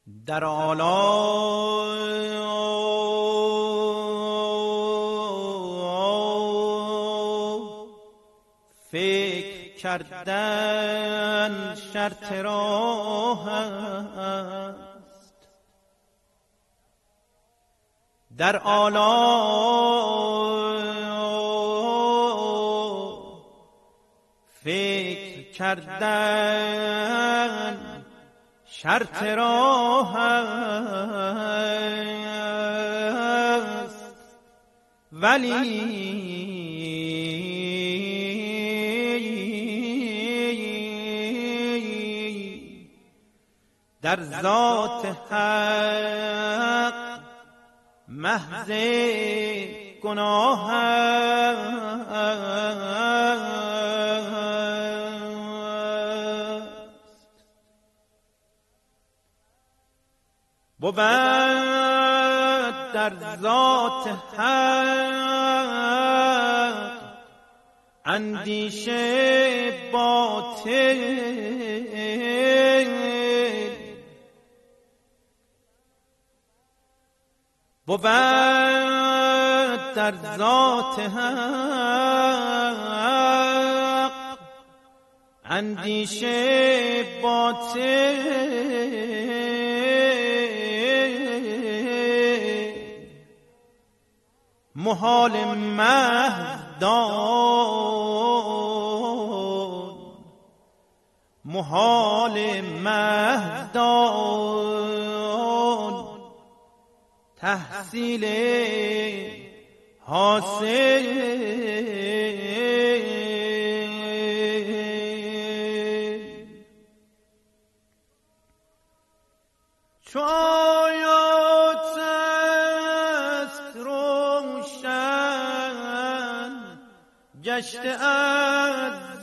در عالا فکر کردن شرط راه است، در عالا فکر کردن شرط راه است، ولی در ذات حق محض گناه است. بود در ذات حق اندیشه باطل، بود در ذات حق اندیشه باطل، محال محض دان، محال محض دان، تحصیل حاصل. چو آیات است روشن گشته از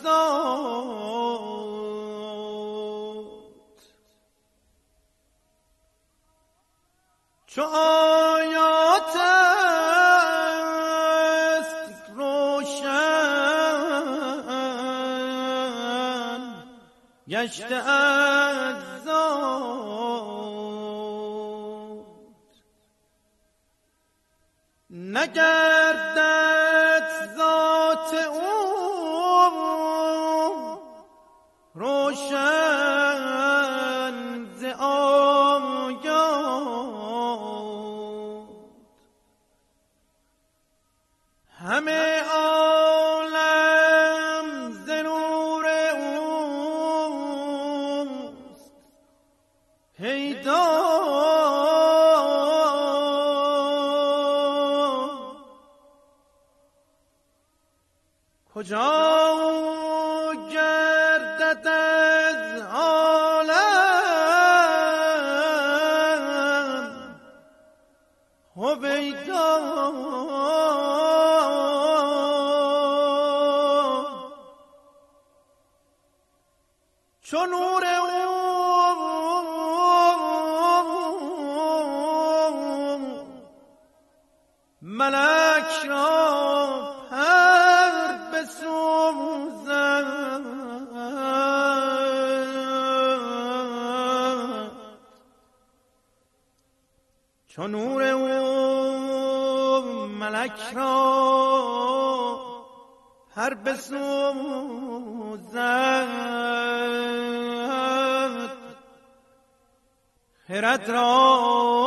ذات، چو آیات است روشن گشته از ذات، نگردد ذات او روشن ز آیات، همه عالم ز نور اوست پیدا، کجا گردد از عالم هویدا، چو نور او ملک را پر بسوزد، چو نور او ملک را پر بسوزد، خرد را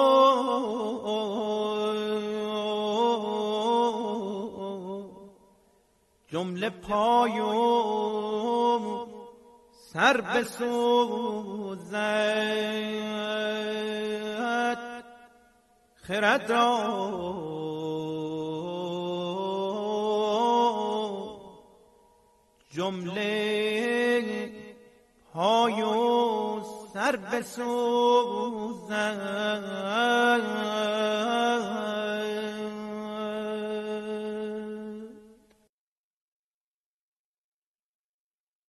جمله پای و سر بسوزد، خرد را جمله پای و سر بسوزد.